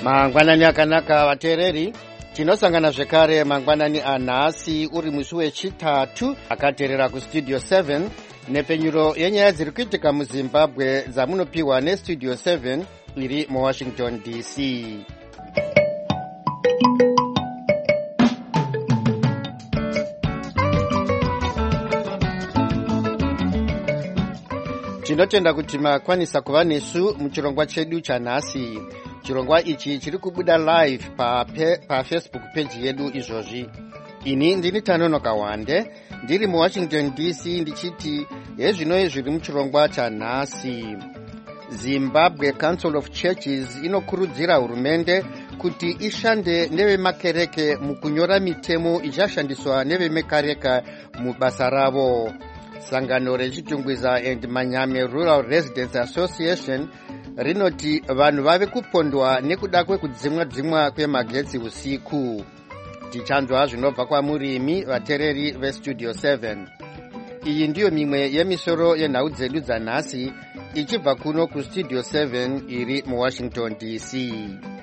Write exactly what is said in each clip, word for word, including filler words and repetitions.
Mangwanani akanaka vateereri, tinosangana zvekare mangwanani anhasi uri musi wechitatu akateerera kustudio seven nepenyuro yenyaya dziri kuitika muZimbabwe dzamunopiwa nestudio seven iri muWashington D C. Tinotenda kuti makwanisa kuva nesu muchirongwa chedu chanhasi. Chirongwa ichi chiri kubuda live pa, pe, pa Facebook page yedu izvozvi. Ini ndini Tanonoka Wande, ndiri muWashington D C ndichiti hezvino zviri muchirongwa chanhasi. Zimbabwe Council of Churches inokurudzira hurumende kuti ishande nevemakereke mukunyora mitemo ichashandiswa nevemekereke mubasa ravo. Sangano rechitungwiza and Manyame Rural Residents Association rinoti vanhu vave kupondwa nekuda kwekudzimwa dzimwa kwemagetsi usiku. Tichanzwa zvinobva kwamurimi vateereri vestudio seven. Iyi ndiyo mimwe yemisoro yenhau dzedu dzanhasi ichibva kuno kustudio seven iri muWashington D C.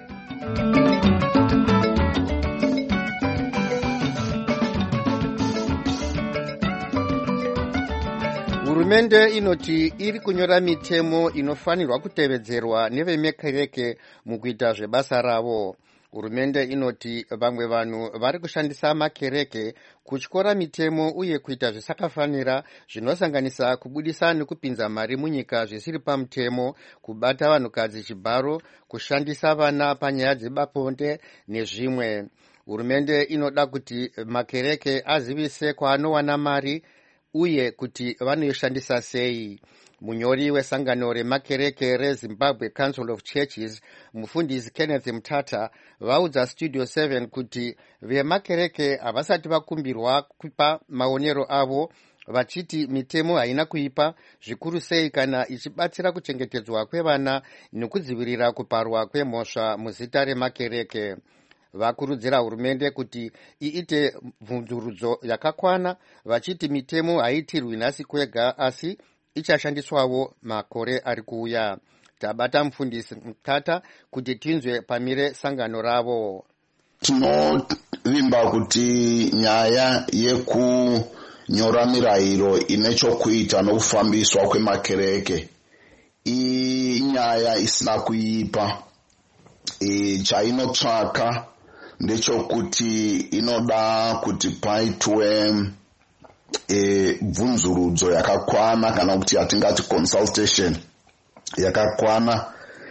Hurumende inoti iri kunyora mitemo inofanirwa kutevedzerwa nevemekereke mukuita zvebasa ravo. Hurumende inoti vamwe vanhu vari kushandisa makereke kutyora mitemo uye kuita zvisakafanira zvinosanganisa kubudisa nekupinza mari munyika zvisiri pamutemo, kubata vanhukadzi chibharo, kushandisa vana panyaya dzebabonde nezvimwe. Hurumende inoda kuti makereke azivise kwaanowana mari uye kuti vanoishandisa sei. Munyori wesangano remakereke reZimbabwe Council of Churches, mufundisi Kenneth Mutata, vaudza studio seven kuti vemakereke havasati vakumbirwa kupa maonero avo, vachiti mitemo haina kuipa, zvikuru sei kana ichibatsira kuchengetedzwa kwevana nekudzivirira kuparwa kwemhosva muzita remakereke. Vakurudzira hurumende kuti iite bvunzurudzo yakakwana, vachiti mitemo haitirwi nhasi kwega asi ichashandiswawo makore ari kuuya. Tabata mufundisi Mutata kuti tinzwe pamire sangano ravo. Tinovimba kuti nyaya yekunyora mirayiro ine chokuita nokufambiswa kwemakereke inyaya isina kuipa. E, chainotsvaka ndechokuti inoda kuti paitwe e, bvunzurudzo yakakwana kana kuti yatingati consultation yakakwana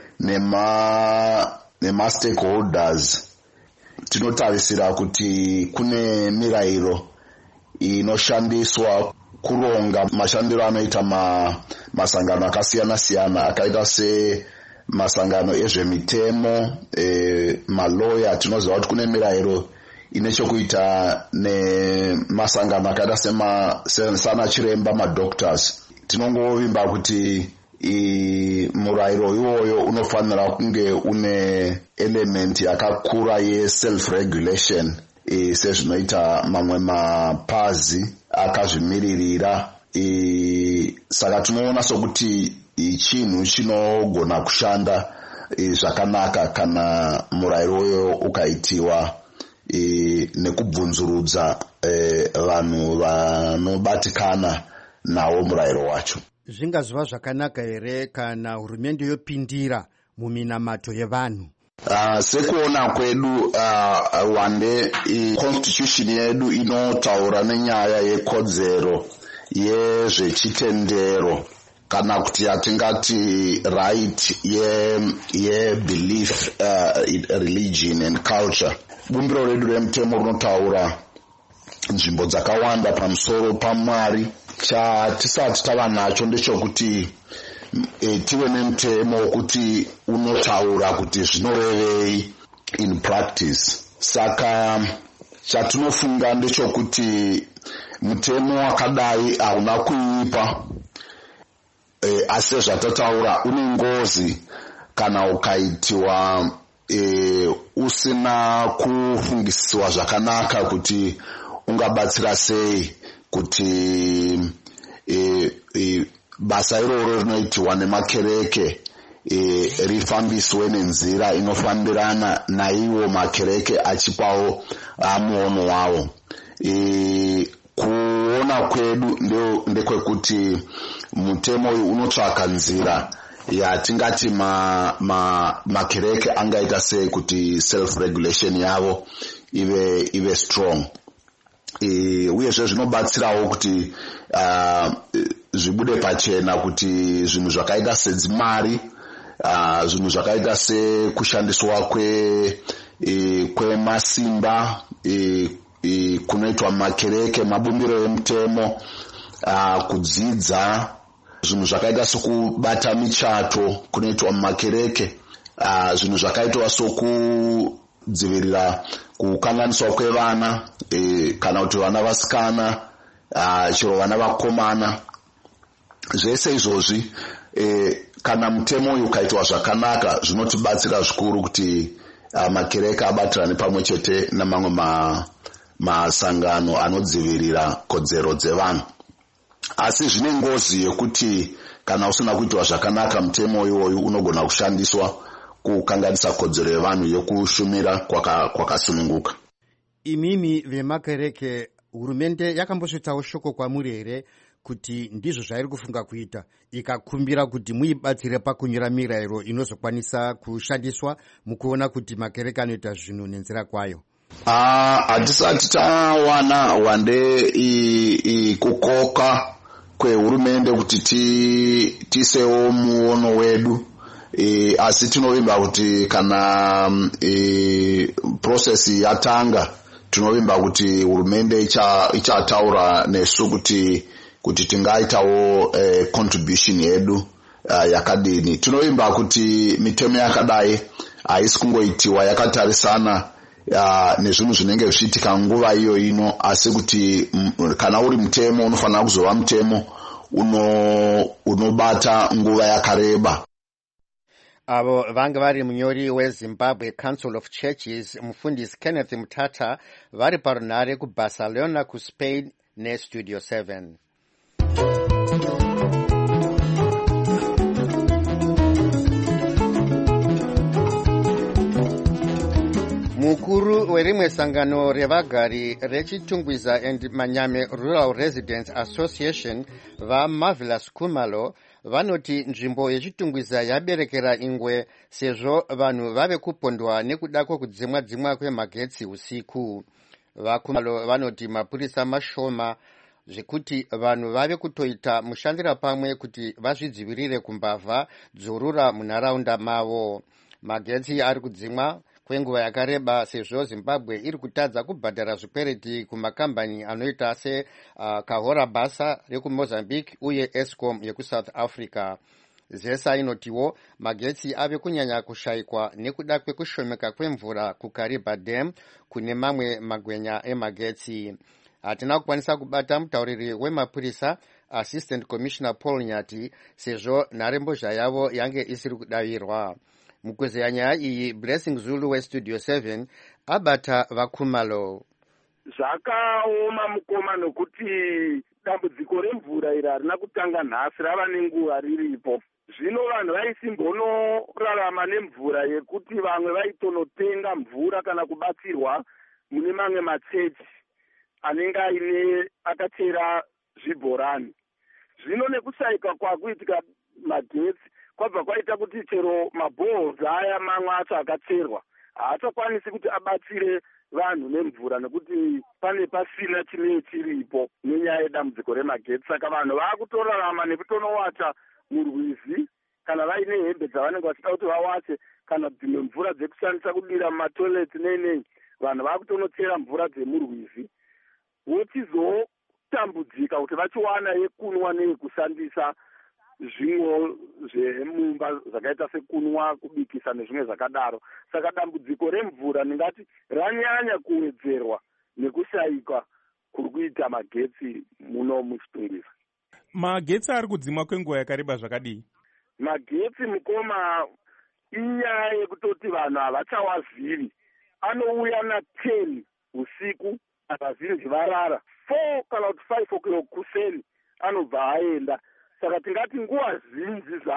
nema nema stakeholders. Tinotarisira kuti kune mirayiro inoshandiswa kuronga mashandiro anoita ma, masangano akasiyana siyana akaita se masangano ezvemitemo, e, maloya. Tinoziva kuti kune mirayiro ine chokuita nemasangano akaita sema sana chiremba madoctors. Tinongovimba kuti i murayiro iwoyo unofanira kunge une element yakakura ye self regulation, e, sezvinoita mamwe mapazi akazvimiririra. E, saka tinoona sokuti chinhu chinogona kushanda e, zvakanaka kana murayiro uyo ukaitiwa e, nekubvunzurudza e, vanhu vanobatikana nawo murayiro wacho. Zvingaziva zvakanaka here kana hurumende yopindira muminamato yevanhu? Uh, sekuona kwedu uh, Wande i constitution yedu inotaura nenyaya yekodzero yezvechitendero kana kuti yatingati right ye ye belief, uh, religion and culture. Bumbiro redu remutemo rinotaura nzvimbo dzakawanda pamusoro paMwari. Chatisati tava nacho ndechokuti e, tive nemutemo kuti unotaura kuti zvinorevei in practice. Saka chatinofunga ndechokuti mutemo wakadai hauna kuipa, e, asi zvatotaura une ngozi kana ukaitiwa e, usina kufungisiwa zvakanaka kuti ungabatsira sei kuti e, e, basa iroro rinoitiwa nemakereke e, rifambiswe nenzira inofambirana naiwo makereke achipawo muono wavo. E, kuona kwedu ndekwekuti mutemo uyu unotsvaka nzira yatingati ma, ma, makereke angaita sei kuti self regulation yavo ive ive strong. E, uyezve zvinobatsirawo kuti uh, zvibude pachena kuti zvinhu zvakaita sedzimari, uh, zvinhu zvakaita sekushandiswa kwe e, kwemasimba e, e, kunoitwa makereke, mabumbiro emutemo, uh, kudzidza, zvinhu zvakaita sokubata michato kunoitwa mumakereke, uh, zvinhu zvakaitwa sokudzivirira kukanganiswa kwevana, e, kana kuti vana vasikana, uh, chero vana vakomana. Zvese izvozvi e, kana mutemo uyu ukaitwa zvakanaka zvinotibatsira zvikuru kuti uh, makereke abatirane pamwe chete namamwe ma, masangano anodzivirira kodzero dzevanhu. Asi zvine ngozi yekuti kana usina kuitwa zvakanaka mutemo iwoyu unogona kushandiswa kukanganisa kodzero yevanhu yokushumira kwakasununguka. Kwaka imimi vemakereke, hurumende yakambosvitsawo shoko kwamuri here kuti ndizvo zvairi kufunga kuita ikakumbira kuti muibatsire pakunyora mirayiro inozokwanisa kushandiswa mukuona kuti makereke anoita zvinhu nenzira kwayo? Hatisati uh, tawana wande kukoka kwehurumende kuti ti, tisewo muono wedu, e, asi tinovimba kuti kana e, process yatanga tinovimba kuti hurumende ichataura icha nesu kuti kuti tingaitawo eh, contribution yedu uh, yakadini. Tinovimba kuti mitemo yakadai haisi kungoitiwa yakatarisana uh, nezvinhu zvinenge zvichiitika nguva iyo ino, asi kuti m, kana uri mutemo unofanira kuzova mutemo uno unobata nguva yakareba. Avo vanga vari munyori weZimbabwe Council of Churches mufundisi Kenneth Mutata vari parunhare kuBarcelona kuSpain neStudio seven. Mukuru werimwe sangano revagari rechitungwiza and Manyame Rural Residents Association vaMarvelous Kumalo vanoti nzvimbo yechitungwiza yaberekera ingwe sezvo vanhu vave kupondwa nekuda kwekudzimwa dzimwa kwemagetsi usiku. VaKumalo vanoti mapurisa mashoma zvekuti vanhu vave kutoita mushandira pamwe kuti vazvidzivirire kumbavha dzorura munharaunda mavo. Magetsi ari kudzimwa kwenguva yakareba sezvo Zimbabwe iri kutadza kubhadhara zvikwereti kumakambani anoita se uh, Kahora Basa rekuMozambique uye Eskom yekuSouth Africa. Zesa inotiwo magetsi ave kunyanya kushayikwa nekuda kwekushomeka kwemvura kuKariba Dam kune mamwe magwenya emagetsi. Hatina kukwanisa kubata mutauriri wemapurisa Assistant Commissioner Paul Nyati sezvo nharembozha yavo yange isiri kudavirwa. Mukuzeya nyaya iyi Blessing Zulu weStudio seven abata vaKumalo. Zvakaoma mukoma nokuti dambudziko remvura iri harina kutanga nhasi, rava nenguva riripo. Zvino vanhu vaisimbonorarama nemvura yekuti vamwe vaitonotenga mvura kana kubatsirwa mune mamwe machechi anenge aine akachera zvibhorani. Zvino nekushayika kwakuitika magetsi kwabva kwaita kuti chero mabhohos aya mamwe acho akacherwa haachakwanisi kuti abatsire vanhu nemvura nekuti pane pasina chinenge chiripo nenyaya yedambudziko remagetsi. Saka vanhu vaakutorarama nekutonowata murwizi kana vaine hembe dzavanenge vachida kuti vawache kana dzimwe mvura dzekushandisa kudira mumatoileti neinei. Vanhu vaakutonochera mvura dzemurwizi vochizotambudzika kuti vachiwana yekunwa neyekushandisa zvimwe zvemumba zvakaita sekunwa, kubikisa nezvimwe zvakadaro. Saka dambudziko remvura ndingati ranyanya kuwedzerwa nekushayika kuri kuita magetsi muno muchitungwiza. Magetsi ari kudzimwa kwenguva yakareba zvakadii? Magetsi mukoma inyaya yekutoti vanhu havachawaziri. Anouya na ten usiku vazhinji varara, four kana kuti five o'clock kuseni anobva aenda. Saka tingati nguva zhinji zvayo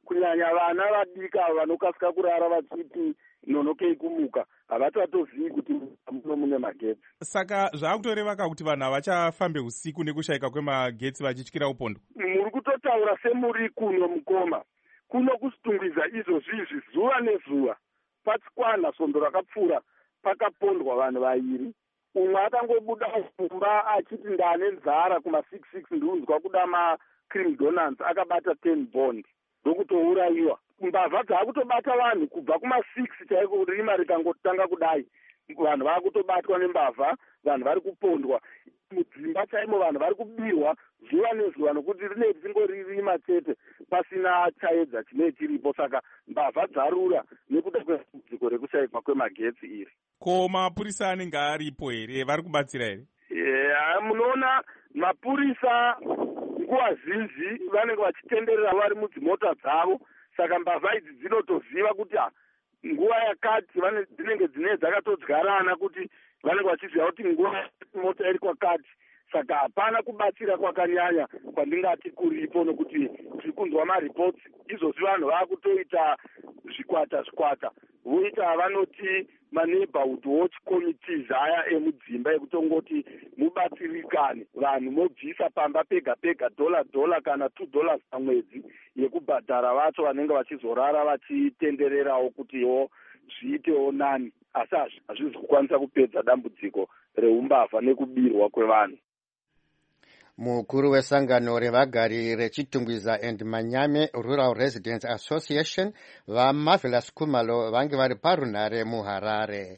kunyanya vana vadika vanokasika kurara vachiti nonokei kumuka havatatozivi kuti muno mune magetsi. Saka zvaakutoreva kuti vanhu havachafambe usiku nekushayika kwemagetsi vachityira upondo. Muri kutotaura semuri kuno Mukoma, kuno kusitungwiza izvozvizvi zuva nezuva. Patsikwana svondo rakapfuura pakapondwa vanhu vairi. Umwe akangobuda mumba achiti ndane nzara kuma six six ndiunzwa kuda macream donuts akabata ten bond ndokutourayiwa. Mbavha dzakutobata vanhu kubva kuma six chaiko rima rikangotanga kudai. Vanhu vakutobatwa nembavha, vanhu vari kupondwa. Mudzimba chaimo vanhu vari kubirwa zuva nezuva nokuti rine dzingori rima chete pasina chaedza chine chiripo. Saka mbavha dzarura nekuda kwedambudziko rekushayikwa kwemagetsi iri. Ko mapurisa anenge aripo here, vari kubatsira here? Yeah, munoona mapurisa nguva zhinji vanenge vachitenderera vari mudzimota dzavo. Saka mbavha idzi dzinotoziva kuti nguva yakati dzinenge dzine dzakatodyarana kuti vanenge vachiziva kuti nguva mota iri kwakati. Saka hapana kubatsira kwakanyanya kwandingati kuripo nokuti tiri kunzwa maripoti. Izvozvi vanhu vakutoita zvikwata zvikwata voita vanoti maneighborhood watch committees aya emudzimba ekutongoti mubatsirikane vanhu mobvisa pamba pega pega dola dola kana two dollars pamwedzi yekubhadhara vacho vanenge vachizorara vachitendererawo kutiwo zviitewo nani. Asi hazvizi kukwanisa kupedza dambudziko reumbavha nekubirwa kwevanhu. Mukuru wesangano revagari rechitungwiza and Manyame Rural Residents Association vaMarvelous Khumalo vange vari parunhare muHarare.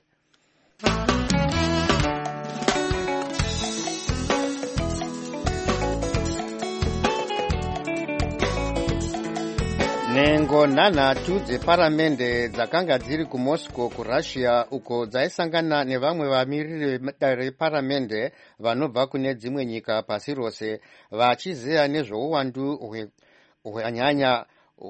Nhengo nhanhatu dzeparamende dzakanga dziri kuMoscow kuRussia uko dzaisangana nevamwe vamiriri veparamende vanobva kune dzimwe nyika pasi rose vachizeya nezvouwandu hwenyaya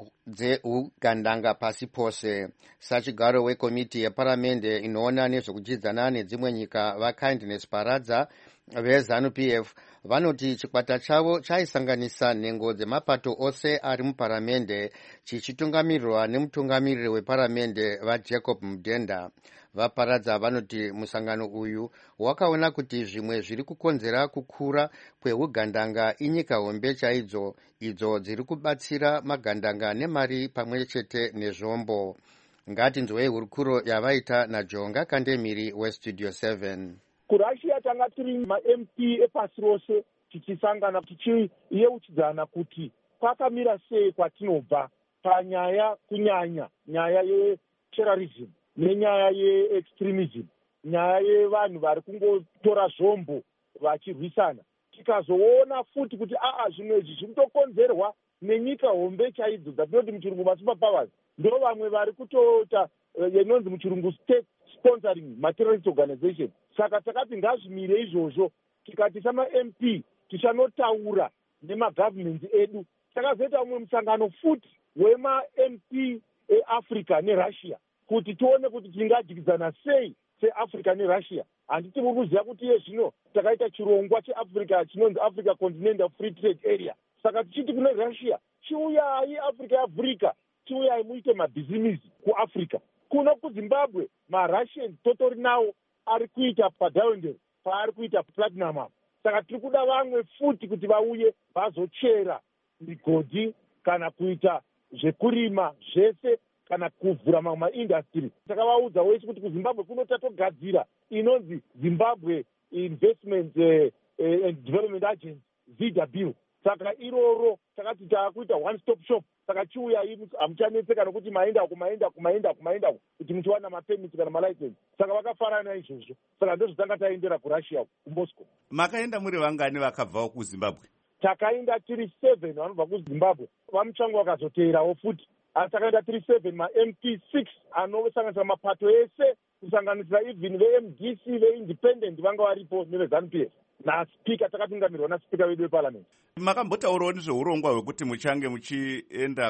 dzeugandanga pasi pose. Sachigaro wekomiti yeparamende inoona nezvekudyidzana nedzimwe nyika vaKindness Paradza veZANU-P F vanoti chikwata chavo chaisanganisa nhengo dzemapato ose ari muparamende chichitungamirirwa nemutungamiriri weparamende vaJacob Mudenda. Vaparadza vanoti musangano uyu wakaona kuti zvimwe zviri kukonzera kukura kweugandanga inyika hombe chaidzo idzo dziri kubatsira magandanga nemari pamwe chete nezvombo. Ngatinzwei hurukuro yavaita naJonga Kandemiri weStudio seven. kuRussia tanga tiri ma-M P epasi rose tichisangana tichiyeuchidzana kuti kwakamira sei kwatinobva panyaya kunyanya nyaya yeterrorism nenyaya yeextremism, nyaya yevanhu vari kungotora zvombo vachirwisana. Tikazoona futi kuti aa zvimwe izvi zviri kutokonzerwa nenyika hombe chaidzo dzatinoti muchirungu masuperpowers, ndo vamwe vari kutoita inonzi muchirungu state sponsoring materialist organization. Saka takati ngazvimire izvozvo, tikati sama-M P tichanotaura nemagovernment edu. Takazoita umwe musangano futi wema-M P eAfrica neRussia kuti tione kuti tingadyidzana sei seAfrica neRussia. Handiti muri kuziva kuti iye zvino takaita chirongwa cheAfrica chinonzi Africa Continental Free Trade Area. Saka tichiti kune Russia, chiuyai Africa yeAfrica, chiuyai muite mabhizimusi kuAfrica. Kuno kuZimbabwe maRussians totori nawo ari kuita padiamond paari kuita platinum apo. Saka tiri kuda vamwe futi kuti vauye vazochera migodhi kana kuita zvekurima zvese kana kuvhura mamwe maindastry. Takavaudza wese kuti kuZimbabwe kuno tatogadzira inonzi Zimbabwe Investment eh, eh, and Development Agency Z W. Saka iroro takati taakuita one stop shop. Saka chiuya hamuchanetseka nokuti maenda kumaenda kumaenda kumaenda kuti muchiwana mapemiti kana malicense. Saka vakafanana izvozvo. Saka ndozvotanga taendera kuRussia kuMoscow. Makaenda muri vangani vakabvawo kuZimbabwe? Takaenda tiri seven vanobva kuZimbabwe. Vamuchango vakazoteerawo futi. Asi takaenda tiri seven ma-M P six anosanganisira mapato ese kusanganisira even ve-M D C ve-independent vanga varipo neveZANU-P F. Naspika takatungamirwa naspika wedu weparliament. Makambotaurawo nezveurongwa hwekuti muchange muchienda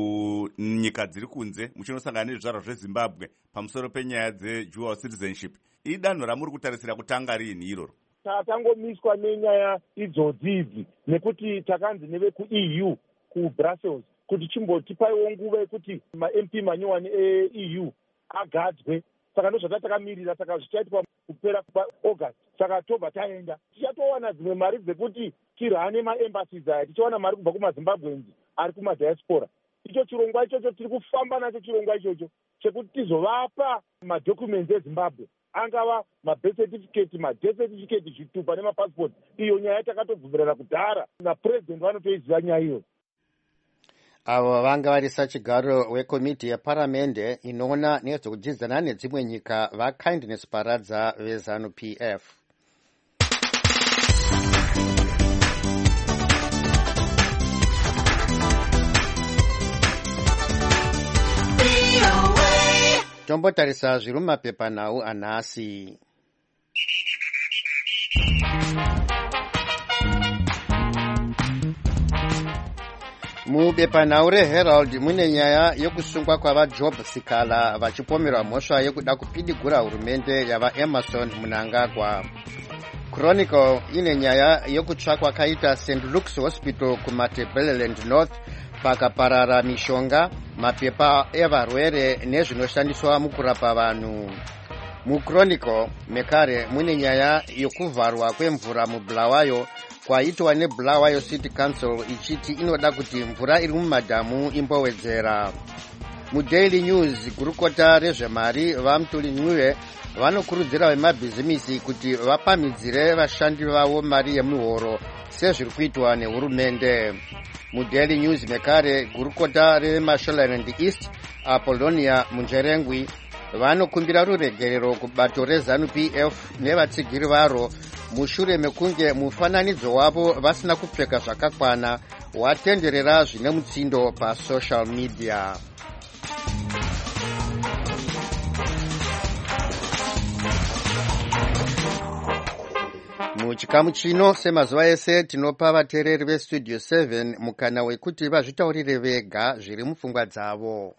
kunyika dziri kunze muchinosangana nezvizvarwa zveZimbabwe pamusoro penyaya dzedual citizenship. Idanho ramuri kutarisira kutanga riini iroro? Tatangomiswa nenyaya idzodzi idzi nekuti takanzi nevekuE U kuBrussels kuti chimbotipaiwo nguva yekuti ma-M P manyowani e-E U agadzwe. Saka ndozvata takamirira, saka zvichaitwa kupera kwaAugust. Saka tobva taenda tichatowana dzimwe mari dzekuti tirane maembassies aya, tichawana mari kubva kumazimbabweans ari kumadiaspora. Icho chirongwa ichocho tiri kufamba nacho, chirongwa ichocho chekuti tizovapa madocuments eZimbabwe, angava mabirth certificate, madeath certificate, zvitupa nemapassport. Iyo nyaya takatobvumirana kudhara napurezidendi vanotoiziva nyaya iyo. Avo vanga vari sachigaro wekomiti yeparamende inoona nezvekudyidzana nedzimwe nyika vaKindness Paradza veZanu P F. Tombotarisa zviri mumapepanhau anhasi. Mubepanhau reHerald mune nyaya yokusungwa kwavaJob Sikala vachipomerwa mhosva yekuda kupidigura hurumende yavaEmerson Mnangagwa. Chronicle ine nyaya yokutsvakwa kaita Saint Luke's Hospital kuMatabeleland North pakaparara mishonga, mapepa evarwere nezvinoshandiswa mukurapa vanhu. MuChronicle mekare mune nyaya yokuvharwa kwemvura muBulawayo kwaitwa neBulawayo City Council ichiti inoda kuti mvura iri mumadhamu imbowedzera. MuDaily News gurukota rezvemari vaMutulinwiwe vanokurudzira vemabhizimisi kuti vapamhidzire vashandi vavo mari yemuhoro sezviri kuitwa nehurumende. MuDaily News mekare gurukota reMashonaland East Apollonia Munjerengwi vanokumbira ruregerero kubato reZanu P F nevatsigiri varo mushure mekunge mufananidzo wavo vasina kupfeka zvakakwana watenderera zvine mutsindo pasocial media. Muchikamu chino semazuva ese tinopa vateereri vestudio seven mukana wekuti vazvitaurire vega zviri mupfungwa dzavo.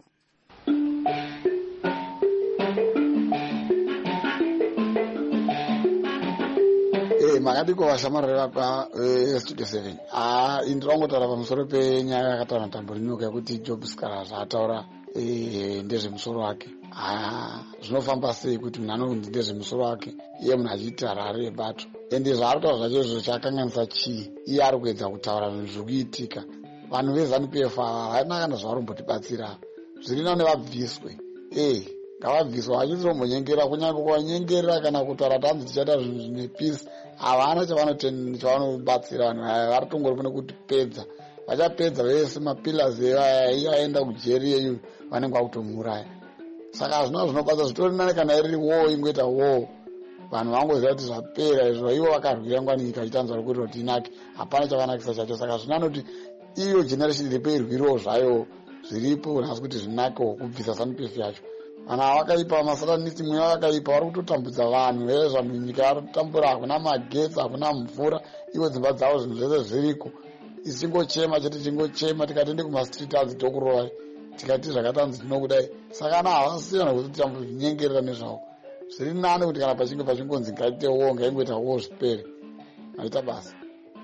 Makadiko vashamarira pa studio seven. Ah, indirangotaura pamusoro penyaya yakataura Tamburinyoka yekuti Job Sikala zvaataura ndezvemusoro wake. Ah, zvinofamba sei kuti munhu anonzi ndezvemusoro wake iye munhu achiita harare yebato. Ende zvaarikutaura zvacho izvo chakanganisa chii? Iye ari kuedza kutaura zvinhu zviri kuitika. Vanhu veZanu P F ava haina kana zvavarombotibatsira. Zviri nani vabviswe. Eh, ngavabviswe vachitombonyengera kunyange kuvanyengerera kana kutaura kuti hanzi tichaita zvinhu zvine peace. Havana chavanobatsira vanhu vari tongori kune kuti pedza. Vachapedza vese mapillars evaenda kujeri yeyu vanenge vakutomuraya. Saka hazvina zvinobatsira, zvitori nani kana iri war ingoita war. Vanhu vangoziva kuti zvapera izvo, ivo vakarwira ngwani nyika ichitanzwa kuti kuti inake, hapana chakanakisa chacho. Saka zvinani kuti iyo generation iripo irwiriwo zvayo zviripo nhasi kuti zvinakewo kubvisa Zanu P F yacho. Vanhu havakaipa, masatanisi mweya vakaipa, vari kutotambudza vanhu vezvanhu nyika vari kutambura, hakuna magetsi, hakuna mvura, ivo dzimba dzavo zvinhu zvese zviriko. Isingochema chete chingochema, tikatende kumastreet hanzi tokurovai, tikati zvakatanzi tinokudai. Saka na havasiyana kuti tambonyengerera nezvavo. Zviri nani kuti kana pachinge pachingonzi ngaite wo, ngaingoita wo zvipere. Maita basa.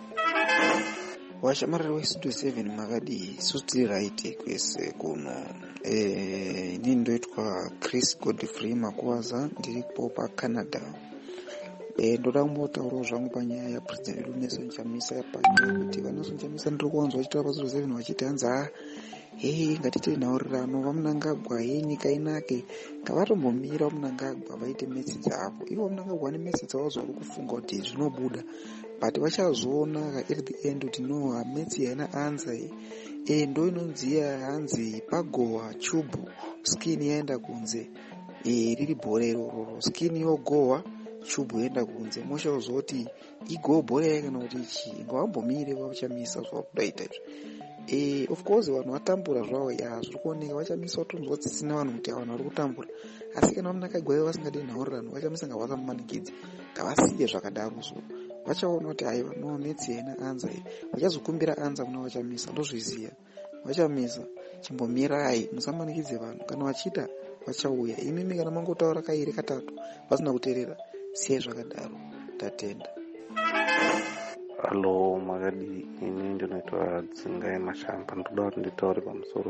Washamarira westudio seven makadi suti right kwese kuno. Eh, ini ndoitwa Chris Godfrey Makwaza, ndiripo pa Canada. Eh, ndoda kumbotaura zvangu panyaya ya President Nelson Chamisa yapanyaya kuti Nelson Chamisa ndiri kuwanzwa vachitaura pastudio seven vachiti hanza hey ngatite nhaurirano vaMnangagwa hey nyika inake ngavatombomira vaMnangagwa vaite metsi dzavo. Ivo Mnangagwa ane metsi dzavo zvavari kufunga kuti zvinobuda, but vachazoona at the end kuti no metsi haina anza. E ndo inonziya hanzi pagowa chubu skin yaenda kunze, e riri bhore iroro skin yogowa chubu yaenda kunze. Moshazoti igo bhore kana kuti chi ngavambomire vachamisa zvakudaita izvo. Eh, of course vanhu vatambura zvavo ya zviri kuoneka, vachamisa kutonzwa tsitsina vanhu kuti vanhu vari kutambura, asi kana vaMnangagwa vasingadi nhaurirano vachamisa ngavasamumanikidze, ngavasiye zvakadaro. So vachaona kuti haiwa no metsi haina anza, vachazokumbira anza kuna vachamisa. Ndozviziya vachamisa, chimbomirai musamanikidze vanhu, kana vachida vachauya. Imimi kana mangotaura kairi katatu vasina kuteerera, siyai zvakadaro, tatenda. Halo Magadi, ini ndinoitwa Dzingai Mashamba. Ndoda kuti nditaure pamusoro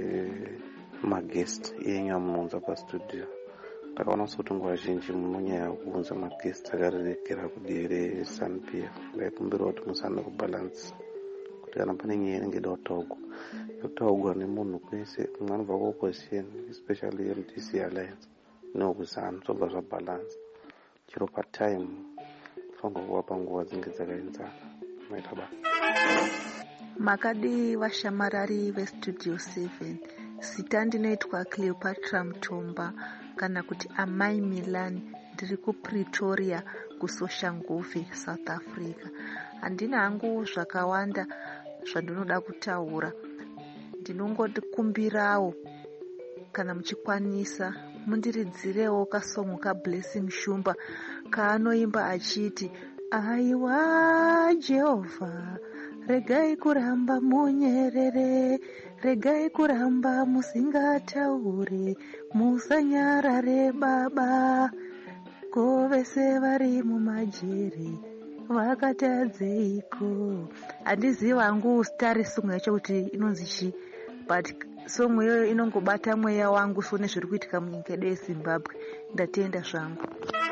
pemagest enyu amunounza pastudio. Ndakaona kuti nguva zhinji munonyanya kuunza magest akarerekera kudivi reSANU P F. Ndaikumbira kuti musane kubalansi kuti kana pane nyaya inenge ida kutaurwa yotaurwa nemunhu kwese, mumwe anobva kuopposition, especially M D C Alliance newekusanu, zobva zvabalansi. Chiro patime fanga kuwapa nguva dzinenge dzakaenzana. Maita basa. Makadi vashamarari vestudio seven. Sita ndinoitwa Cleopatra Mutomba kana kuti Amai Milan, ndiri kuPretoria kuSoshanguve, South Africa. Handina hangu zvakawanda zvandinoda kutaura. Ndinongotikumbirawo kana muchikwanisa mundiridzirewo kasongo kaBlessing Shumba kaanoimba achiti, aiwa Jehovha, regai kuramba munyerere, regai kuramba musingataure, musanyarare baba, ko vese vari mumajere vakatadzeiko. Handiziva hangu stari songo yacho kuti inonzi chi, but songo iyoyo inongobata mweya wangu sone zviri kuitika munyika yedu yeZimbabwe. Ndatenda zvangu.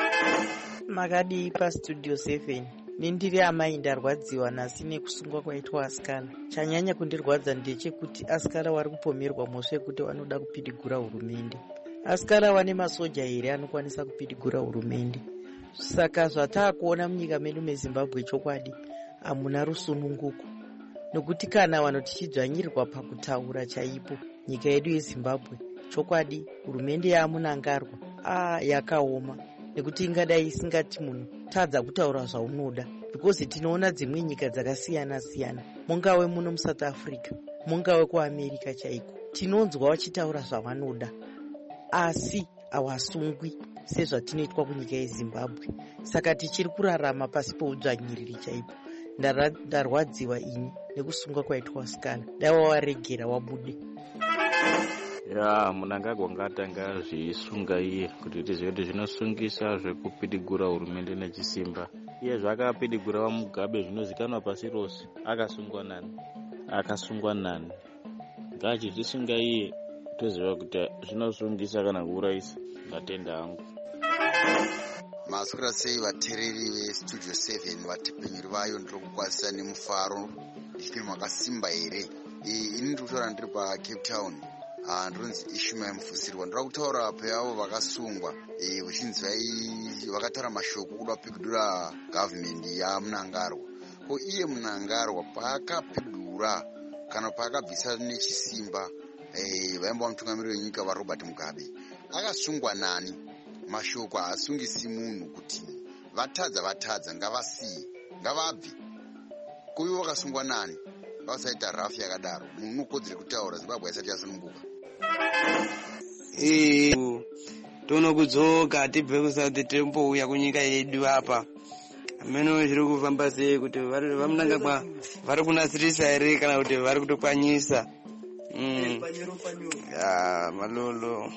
Makadi pastudio seven. Nindiri amai ndarwadziwa nhasi nekusungwa kwaitwa asikana. Chanyanya kundirwadza ndechekuti asikana vari kupomerwa mhosva yekuti vanoda kupidigura hurumende. Asikana vane masoja here anokwanisa kupidigura hurumende. Saka zvataakuona munyika medu meZimbabwe chokwadi hamuna rusununguko, nokuti kana vanhu tichidzvanyirirwa pakutaura chaipo nyika yedu yeZimbabwe, chokwadi hurumende yamunangarwa ah yakaoma, nekuti ingadai isingati munhu tadza kutaura zvaunoda, because tinoona dzimwe nyika dzakasiyana siyana, mungave muno muSouth Africa, mungave kuAmerica chaiko, tinonzwa vachitaura zvavanoda asi havasungwi sezvatinoitwa kunyika yeZimbabwe. Saka tichiri kurarama pasi poudzvanyiriri chaipo. Ndarwadziwa ini nekusungwa kwaitwa asikana. Daiva waregera wabude. Ya Mnangagwa ngatanga zvisunga iye kuti tizive kuti zvinosungisa zvekupidigura hurumende nechisimba. Iye zvakapidigura vaMugabe zvinozikanwa pasi rose. Akasungwa nani? Akasungwa nani? Ngachitisunga iye toziva kuti zvinosungisa kana kuuraisa. Ndatenda hangu. Maswera sei vatereri vestudio seven, vatepenyeri vayo, ndiri kukwazisa nemufaro ndichiti makasimba here. Ini ndiri kutaura ndiri paCape Town. Ndinonzi Ishmael Mufusirwa. Ndiri kutaura peavo vakasungwa vachinzi vakataura mashoko kuda kupigidura gavhmendi yaMnangagwa. Ko iye Mnangagwa paakapigidura kana paakabvisa nechisimba vaimba mutungamiriri wenyika vaRobert Mugabe, akasungwa nani? Mashoko haasungisi munhu kuti vatadza vatadza ngavasiye ngavabve. Kuivo vakasungwa nani? Vasaita rafu yakadaro. Munhu unokodzera kutaura Zimbabwe haisati yasununguka. Eh, tono kudzoka tibve kuSouth timbouya kunyika yedu apa. Ameno zviri kufamba sei kuti vaMnangagwa vari kunasirisa here kana kuti vari kutokwanyisa? Mm. Ya malolo.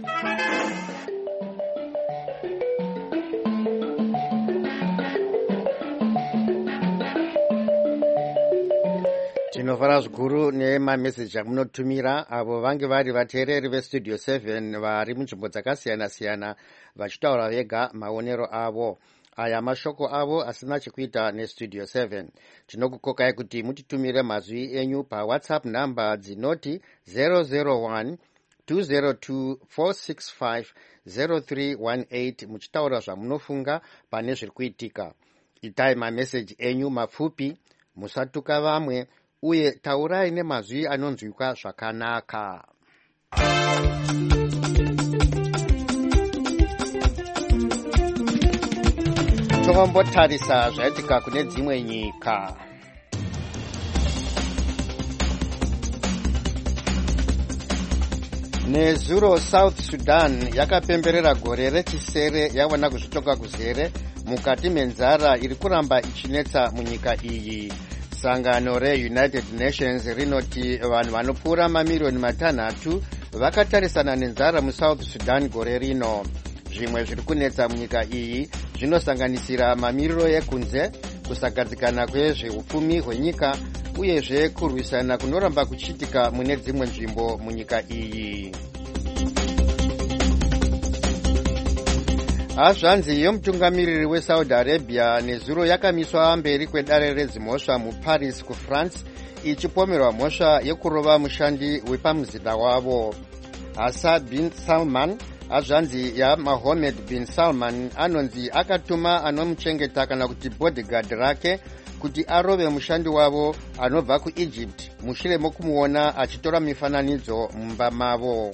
Tinofara zvikuru nemameseji amunotumira avo vange vari vateereri vestudio seven vari munzvimbo dzakasiyana siyana vachitaura vega maonero avo. Aya mashoko avo asina chekuita nestudio seven. Tinokukokai kuti mutitumire mazwi enyu paWhatsApp namba dzinoti zero zero one two zero two four six five zero three one eight muchitaura zvamunofunga pane zviri kuitika. Itai mameseji enyu mapfupi, musatuka vamwe, uye taurai nemazwi anonzwika zvakanaka. Tombotarisa zvaitika kune dzimwe nyika. Nezuro South Sudan yakapemberera gore rechisere yawana kuzvitoka kuzere mukati menzara iri kuramba ichinetsa munyika iyi. Sangano reUnited Nations rinoti vanhu vanopfuura mamiliyoni matanhatu vakatarisana nenzara muSouth Sudan gore rino. Zvimwe zviri kunetsa munyika iyi zvinosanganisira mamiriro ekunze, kusagadzikana kwezveupfumi hwenyika uyezve kurwisana kunoramba kuchiitika mune dzimwe nzvimbo munyika iyi. Hazvanzi yomutungamiriri weSaudi Arabia nezuro yakamiswa mberi kwedare redzimhosva muParis kuFrance ichipomerwa mhosva yekurova mushandi wepamuzinda wavo. Asa bin Salman, hazvanzi yaMohammed bin Salman, anonzi akatuma anomuchengeta kana kuti bodyguard rake kuti arove mushandi wavo anobva kuEgypt mushure mokumuona achitora mifananidzo mumba mavo.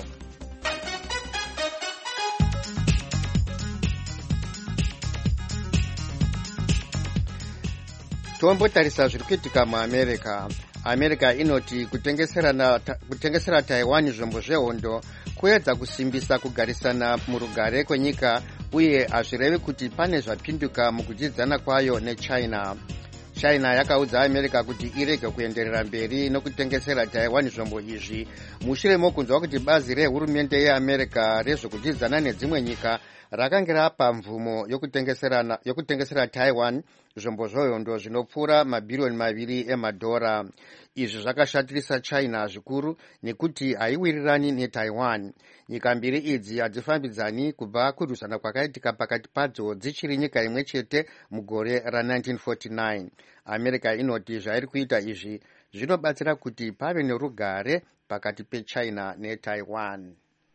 Tombotarisa zviri kuitika muAmerica. America inoti kutengesera Taiwan zvombo zvehondo kuedza kusimbisa kugarisana murugare kwenyika uye hazvirevi kuti pane zvapinduka mukudyidzana kwayo neChina. China yakaudza America kuti irege kuenderera mberi nokutengesera Taiwan zvombo izvi mushure mokunzwa kuti bazi rehurumende yeAmerica rezvokudyidzana nedzimwe nyika rakange rapa mvumo yokutengesera yokutengesera Taiwan zvombo zvehondo zvinopfuura mabhirioni maviri emadhora. Izvi zvakashatirisa China zvikuru nekuti haiwirirani neTaiwan. Nyika mbiri idzi hadzifambidzani kubva kurwisana kwakaitika pakati padzo dzichiri nyika imwe chete mugore ra-nineteen forty-nine. America inoti zvairi kuita izvi zvinobatsira kuti pave nerugare pakati peChina neTaiwan.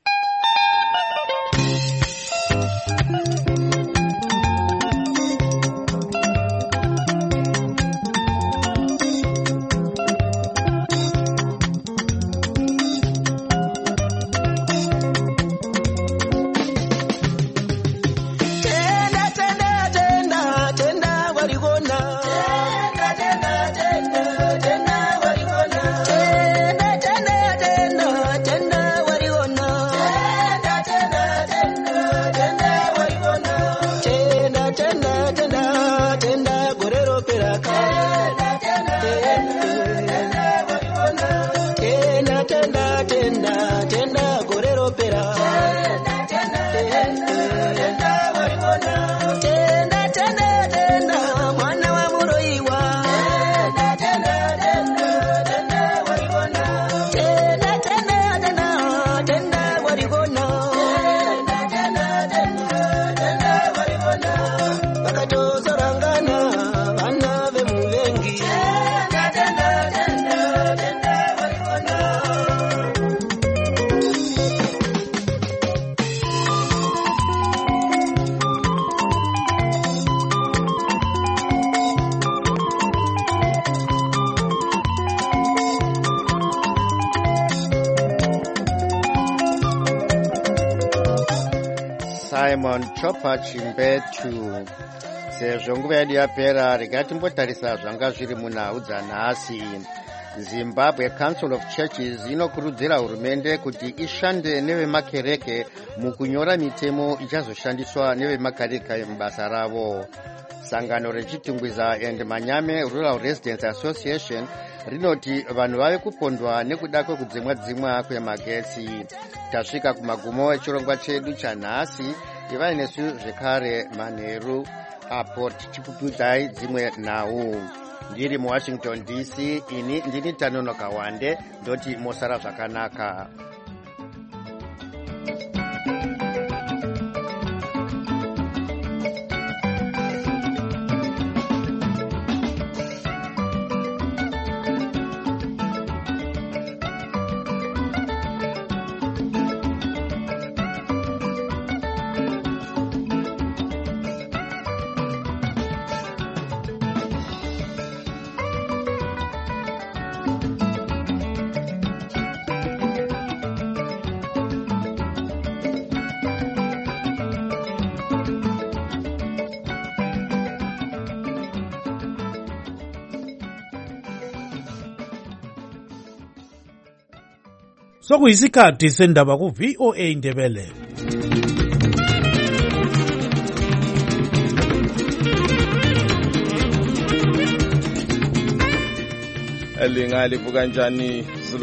Simon Chopa Chimbetu. Sezvo nguva yedu yapera, regai timbotarisa zvanga zviri munhau dzanhasi. Zimbabwe Council of Churches inokurudzira hurumende kuti ishande nevemakereke mukunyora mitemo ichazoshandiswa nevemakereke mubasa ravo. Sangano rechitungwiza and Manyame Rural Residents Association rinoti vanhu vave kupondwa nekuda kwekudzimwa dzimwa kwemagetsi. Tasvika kumagumo echirongwa chedu chanhasi. Ivai nesu zvekare manheru apo tichikutudzai dzimwe nhau. Ndiri muWashington D C, ini ndini Tanonoka Wande, ndoti mosara zvakanaka. Sokuyisikhathi sendaba ku V O A Ndebele. Elingalivuka kanjani